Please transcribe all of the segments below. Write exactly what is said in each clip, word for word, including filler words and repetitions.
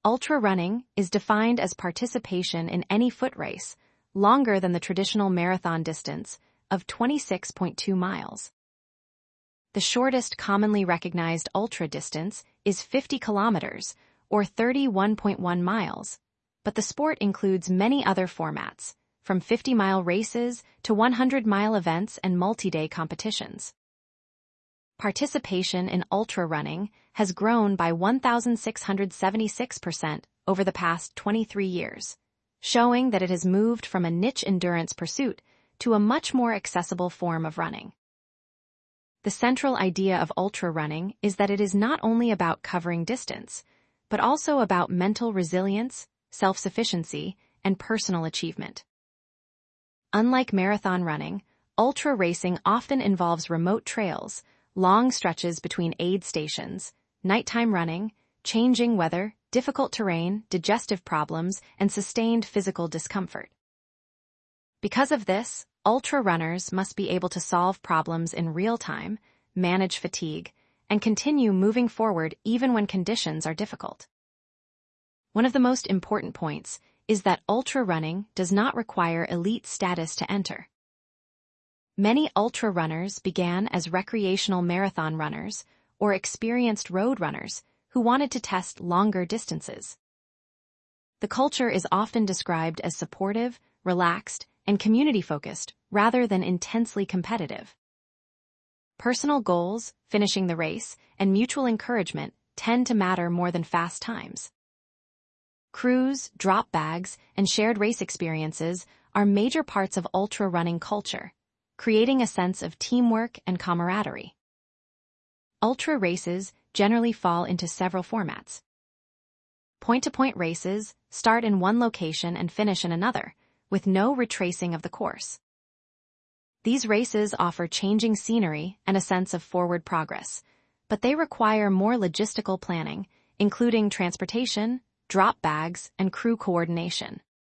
Ultra running is defined as participation in any foot race longer than the traditional marathon distance of twenty-six point two miles. The shortest commonly recognized ultra distance is fifty kilometers, or thirty-one point one miles, but the sport includes many other formats, from fifty-mile races to one hundred mile events and multi-day competitions. Participation in ultra running has grown by one thousand six hundred seventy-six percent over the past twenty-three years, showing that it has moved from a niche endurance pursuit to a much more accessible form of running. The central idea of ultra running is that it is not only about covering distance, but also about mental resilience, self-sufficiency, and personal achievement. Unlike marathon running, ultra racing often involves remote trails, long stretches between aid stations, nighttime running, changing weather, difficult terrain, digestive problems, and sustained physical discomfort. Because of this, ultra runners must be able to solve problems in real time, manage fatigue, and continue moving forward even when conditions are difficult. One of the most important points is that ultra running does not require elite status to enter. Many ultra runners began as recreational marathon runners or experienced road runners who wanted to test longer distances. The culture is often described as supportive, relaxed, and community-focused rather than intensely competitive. Personal goals, finishing the race, and mutual encouragement tend to matter more than fast times. Crews, drop bags, and shared race experiences are major parts of ultra running culture, creating a sense of teamwork and camaraderie. Ultra races generally fall into several formats. Point-to-point races start in one location and finish in another, with no retracing of the course. These races offer changing scenery and a sense of forward progress, but they require more logistical planning, including transportation, drop bags, and crew coordination.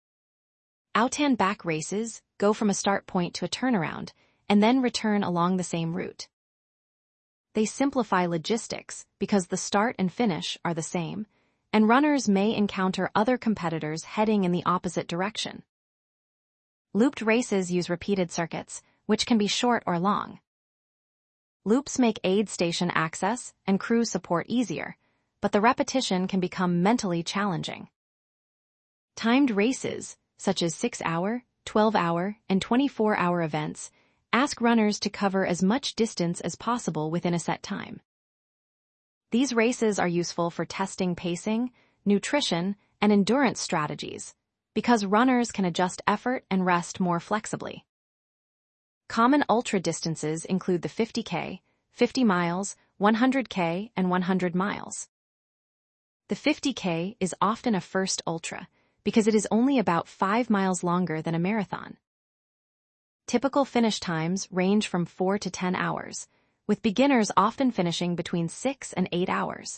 Out and back races go from a start point to a turnaround and then return along the same route. They simplify logistics because the start and finish are the same, and runners may encounter other competitors heading in the opposite direction. Looped races use repeated circuits, which can be short or long. Loops make aid station access and crew support easier, but the repetition can become mentally challenging. Timed races, such as six-hour, twelve-hour, and twenty-four-hour events, ask runners to cover as much distance as possible within a set time. These races are useful for testing pacing, nutrition, and endurance strategies, because runners can adjust effort and rest more flexibly. Common ultra distances include the fifty K, fifty miles, one hundred K, and one hundred miles. The fifty K is often a first ultra because it is only about five miles longer than a marathon. Typical finish times range from four to ten hours, with beginners often finishing between six and eight hours.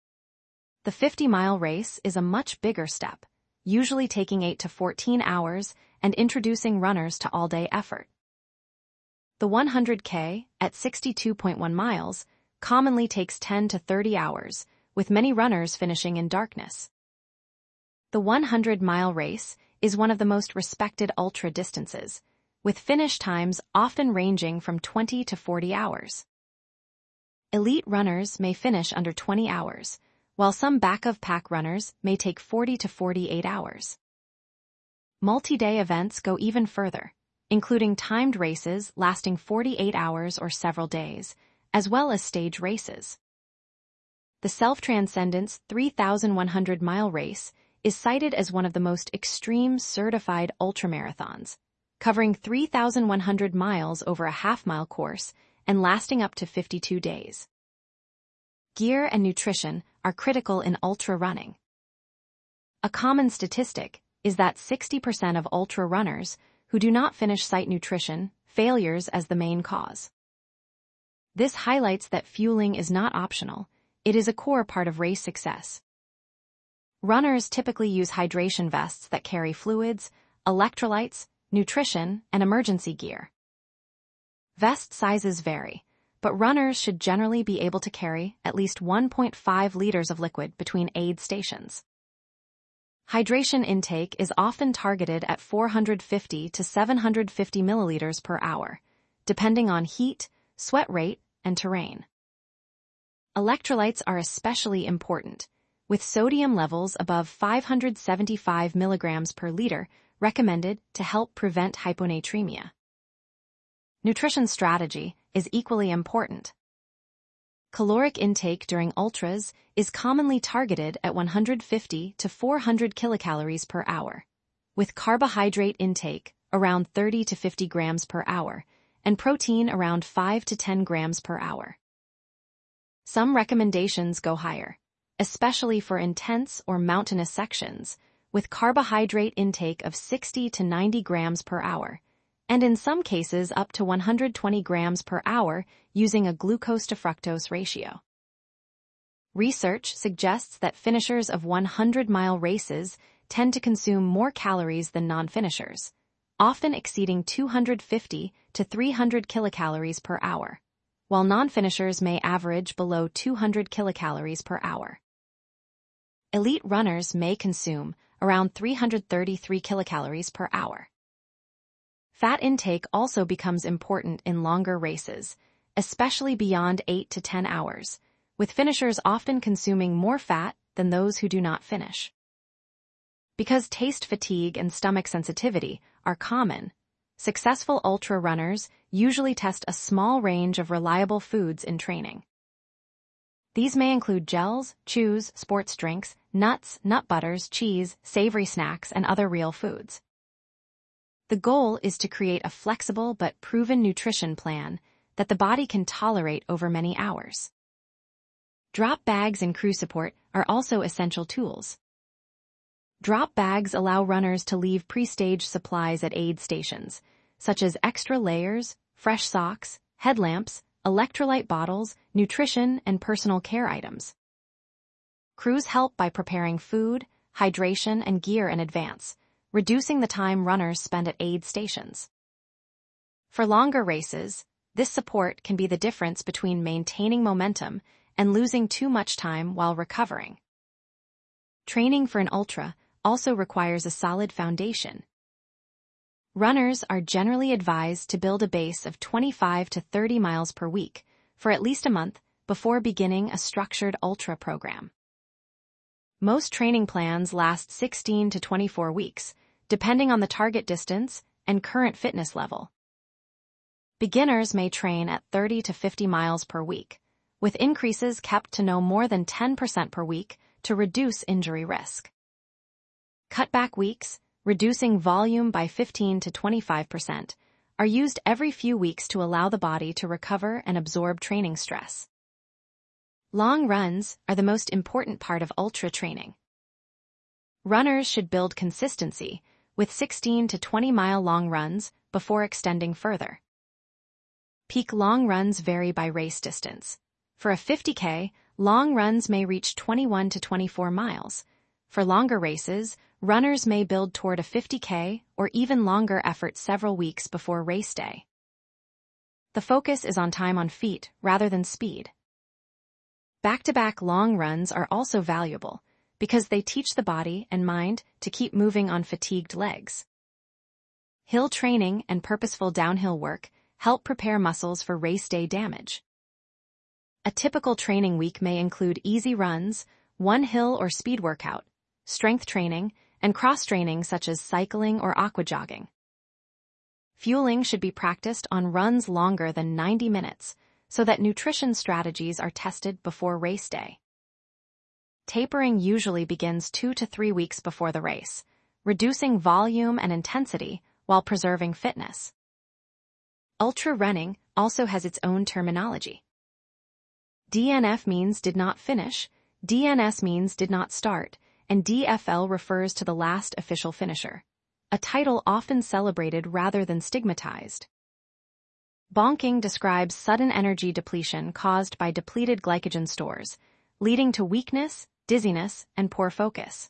The fifty-mile race is a much bigger step, usually taking eight to fourteen hours and introducing runners to all-day effort. The one hundred K, at sixty-two point one miles, commonly takes ten to thirty hours, with many runners finishing in darkness. The one hundred mile race is one of the most respected ultra distances, with finish times often ranging from twenty to forty hours. Elite runners may finish under twenty hours, while some back-of-pack runners may take forty to forty-eight hours. Multi-day events go even further, including timed races lasting forty-eight hours or several days, as well as stage races. The Self-Transcendence three thousand one hundred mile race is cited as one of the most extreme certified ultramarathons, covering three thousand one hundred miles over a half-mile course and lasting up to fifty-two days. Gear and nutrition are critical in ultra running. A common statistic is that sixty percent of ultra runners who do not finish cite nutrition failures as the main cause. This highlights that fueling is not optional, it is a core part of race success. Runners typically use hydration vests that carry fluids, electrolytes, nutrition, and emergency gear. Vest sizes vary, but runners should generally be able to carry at least one point five liters of liquid between aid stations. Hydration intake is often targeted at four hundred fifty to seven hundred fifty milliliters per hour, depending on heat, sweat rate, and terrain. Electrolytes are especially important, with sodium levels above five hundred seventy-five milligrams per liter recommended to help prevent hyponatremia. Nutrition strategy is equally important. Caloric intake during ultras is commonly targeted at one hundred fifty to four hundred kilocalories per hour, with carbohydrate intake around thirty to fifty grams per hour and protein around five to ten grams per hour. Some recommendations go higher, especially for intense or mountainous sections, with carbohydrate intake of sixty to ninety grams per hour, and in some cases up to one hundred twenty grams per hour using a glucose to fructose ratio. Research suggests that finishers of hundred mile races tend to consume more calories than non-finishers, often exceeding two hundred fifty to three hundred kilocalories per hour, while non-finishers may average below two hundred kilocalories per hour. Elite runners may consume around three hundred thirty-three kilocalories per hour. Fat intake also becomes important in longer races, especially beyond eight to ten hours, with finishers often consuming more fat than those who do not finish. Because taste fatigue and stomach sensitivity are common, successful ultra runners usually test a small range of reliable foods in training. These may include gels, chews, sports drinks, nuts, nut butters, cheese, savory snacks, and other real foods. The goal is to create a flexible but proven nutrition plan that the body can tolerate over many hours. Drop bags and crew support are also essential tools. Drop bags allow runners to leave pre-staged supplies at aid stations, such as extra layers, fresh socks, headlamps, electrolyte bottles, nutrition, and personal care items. Crews help by preparing food, hydration, and gear in advance, reducing the time runners spend at aid stations. For longer races, this support can be the difference between maintaining momentum and losing too much time while recovering. Training for an ultra also requires a solid foundation. Runners are generally advised to build a base of twenty-five to thirty miles per week for at least a month before beginning a structured ultra program. Most training plans last sixteen to twenty-four weeks, depending on the target distance and current fitness level. Beginners may train at thirty to fifty miles per week, with increases kept to no more than ten percent per week to reduce injury risk. Cutback weeks, reducing volume by fifteen to twenty-five percent, are used every few weeks to allow the body to recover and absorb training stress. Long runs are the most important part of ultra training. Runners should build consistency with sixteen to twenty mile long runs before extending further. Peak long runs vary by race distance. For a fifty K, long runs may reach twenty-one to twenty-four miles. For longer races, runners may build toward a fifty K or even longer effort several weeks before race day. The focus is on time on feet rather than speed. Back-to-back long runs are also valuable because they teach the body and mind to keep moving on fatigued legs. Hill training and purposeful downhill work help prepare muscles for race day damage. A typical training week may include easy runs, one hill or speed workout, strength training, and cross-training such as cycling or aquajogging. Fueling should be practiced on runs longer than ninety minutes so that nutrition strategies are tested before race day. Tapering usually begins two to three weeks before the race, reducing volume and intensity while preserving fitness. Ultra running also has its own terminology. D N F means did not finish, D N S means did not start, and D F L refers to the last official finisher, a title often celebrated rather than stigmatized. Bonking describes sudden energy depletion caused by depleted glycogen stores, leading to weakness, dizziness, and poor focus.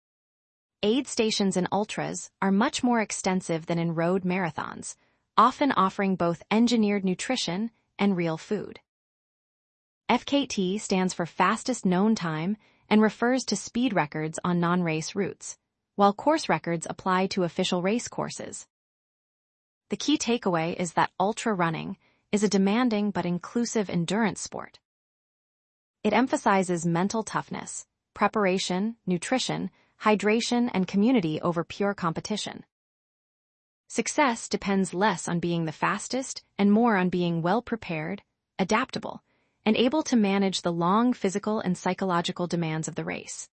Aid stations in ultras are much more extensive than in road marathons, often offering both engineered nutrition and real food. F K T stands for fastest known time and refers to speed records on non-race routes, while course records apply to official race courses. The key takeaway is that ultra running is a demanding but inclusive endurance sport. It emphasizes mental toughness, preparation, nutrition, hydration, and community over pure competition. Success depends less on being the fastest and more on being well-prepared, adaptable, and able to manage the long physical and psychological demands of the race.